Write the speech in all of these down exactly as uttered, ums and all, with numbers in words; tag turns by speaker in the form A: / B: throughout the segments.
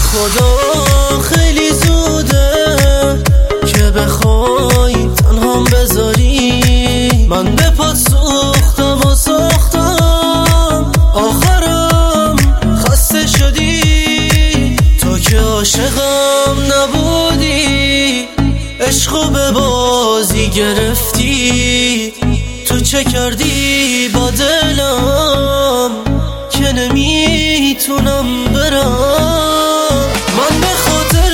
A: خدا خیلی زوده که بخوای تنهام بذاری. من به پات سوختم و ساختم، آخرم خسته شدی. تو که عاشقم نبودی، عشقو به بازی گرفتی. تو چه کردی با دلم که نمیتونم برم. من به خاطر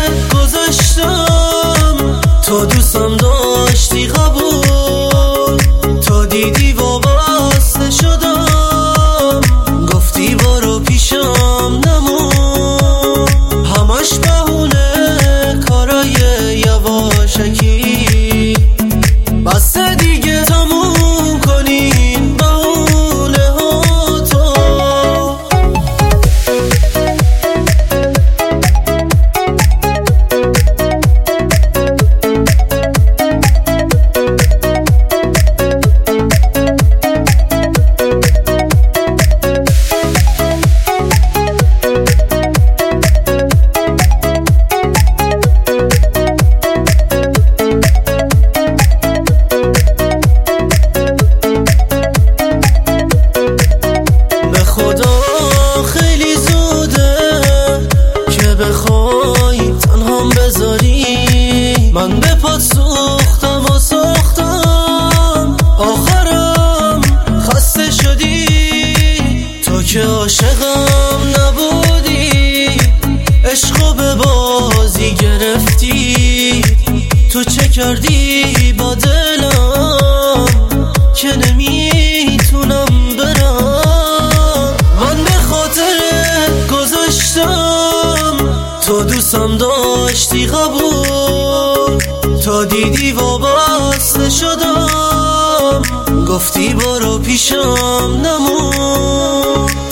A: گذاشتم، تو دوستم داشتی قبول. تا دیدی وابسته شدم، گفتی برو پیشم نمون. همش بهونه کارای یواشکی، بس دیگه تموم کنین بهونه ها تو. خدا خیلی زوده که بخوای تنهام بذاری. من به پات سوختم و ساختم، آخرم خسته شدی. تو که عاشقم نبودی، عشقو به بازی گرفتی. تو چه کردی با دلم که نمیتونم برم. تو دوستم داشتی قبول. تا دیدی وابسته شدم، گفتی برو پیشم نمون.